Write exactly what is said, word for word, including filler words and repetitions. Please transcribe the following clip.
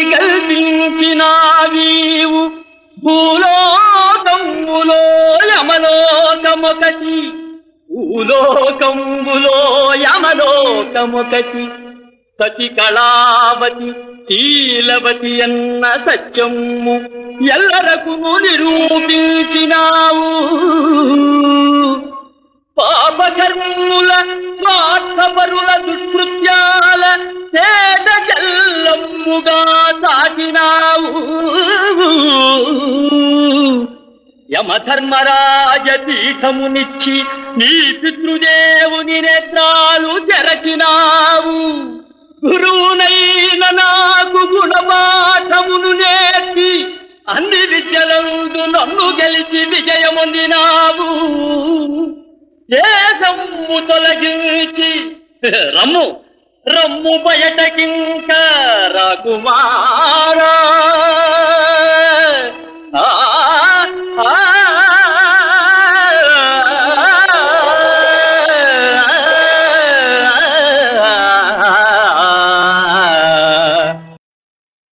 కల్పించినావీవు భూలోకంబులో యమలోకమొకటి భూలోకంబులో యమలోకమొకటి సతి కళావతి శీలవతి అన్న సత్యము ఎల్లరకు నిరూపించినావు పాపకర్ముల స్వార్థపరుల దుష్కృత్యాల తేట జల్లమ్ముగా సాగినావు యమధర్మరాజ పీఠమునిచ్చి నీ పితృదేవుని నేత్రాలు తెరచినావు గురువునైన నాకు గుణపాఠమును నేర్చి అన్ని విద్యలందు నన్ను గెలిచి విజయమొందినావు దేశము తొలగించి రమ్ము రమ్ము బయటకింక రాకుమారా